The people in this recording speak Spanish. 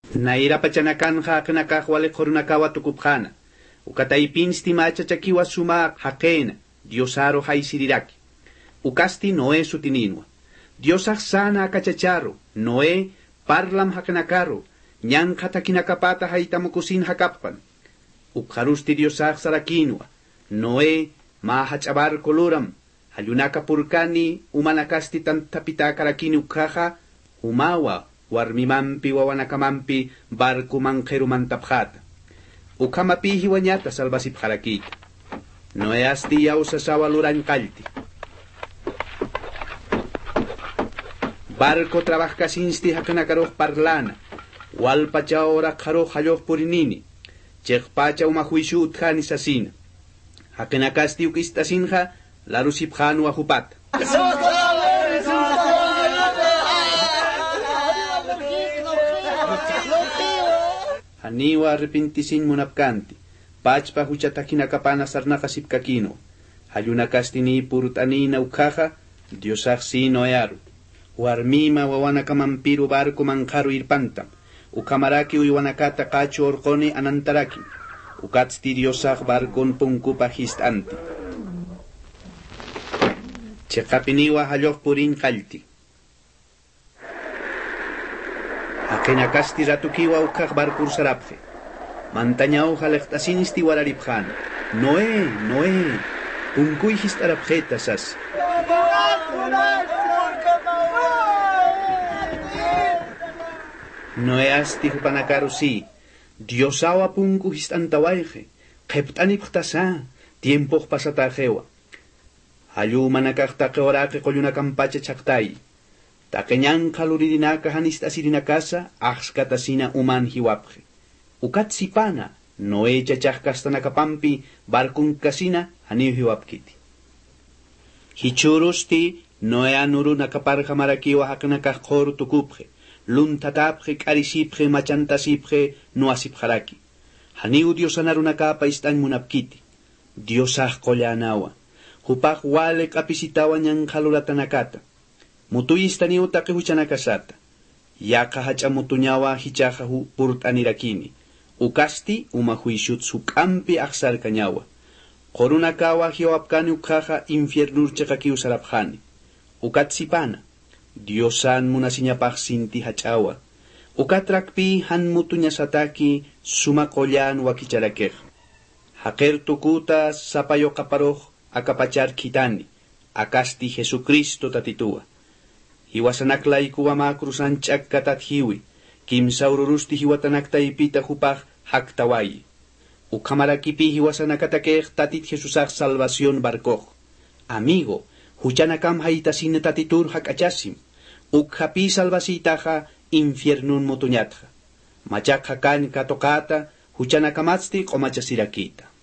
Naira pachanakan hakanakah wale korunakawa tukupjana. Ukataipin stimachachakiwa suma hakena. Diosaro haisiriraki. Ukasti Noé sutininwa. Diosaj sana akachacharo. Noé parlam hakanakaro. Nyan katakinakapata haitamukusin hakappan. Ukharusti Diosaj sarakinwa. Noé mahachabar koluram. Hayunaka purkani umanakasti tantapitakarakini ukhaja. Umawa warmimampi wawanakamampi barkumanqerumantapjata. Ukamapihi wanyata salvasipjarakita. Noé asti yausasawa lurankalti. Barco trabajkasinsti hakanakaroh parlana. Walpacha ora karo hayoh purinini. Chekpacha umahuishu utkani sasina. Hakanakasti ukistasinja larusipjanu ahupata. Haniwa arrepintisin munapkanti. Pachpa huchatakinakapana sarnakasipkakino. Hayunakastini purutanina ukhaja. Diosaj sino earu. Warmima wawanakamanpiru barco manjaru irpantam. Ukamaraki uywanakata kacho orkoni anantaraki. Ukatsti Diosaj barcon punkupa histanti. Chekapiniwa hayoh purin kalti. Akenakasti ratukiwa ukaj barkur sarapje. Mantañao jalektasinisti wararipjan. Noé. Punkuy histarapjetasas. Noé asti hupanakarusi. Diosawa punku histantawaje. Keptaniphtasa. Tiempo pasatajewa. Hayu manakakta orake koyunakampache chaktai. Takeñan kaluridinaka hanistasirinakasa. Axkatasina uman hiwapje. Ukatsipana. Noé chachakkastanakapampi barkun kasina hanihiwapkiti. Hichurusti Noé anuru nakaparja marakiwa hakanakaj koru tukupje. Luntatapje karisipje machantasipje nuasipjaraki. Haniu diosanarunakapa istan munapkiti. Diosaj kollanawa. Hupaj wale kapisitawa nyan kalulatanakata. Mutuyistani utake huchanakasata. Yaka hachamutuñawa hichaja purtanirakini. Ukasti umahuishut sukampi aksar kanyawa. Korunakawa hiwapkani ukhaja infiernur chekaki usarapjani. Ukatsipana. Diosan munasiñapaj sinti hachawa. Ukatrakpi han mutuñasataki sumakollan wakicharakej. Haker tukuta sapayo kaparoj akapachar kitani. Akasti Jesucristo tatitua. Hiwasanaklay kuwama krusan chakkatat hiwi. Kimsaururusti hiwatanaktaipita hupaj haktawayi. Ukamarakipi hiwasanakatakej tatit Jesusaj salvación barkoj. Amigo, huchanakam haitasine tatitur hakachasim. Ukhapi salvasitaja infiernun mutuñatja. Machakhakan katokata, huchanakamatsti komachasirakita.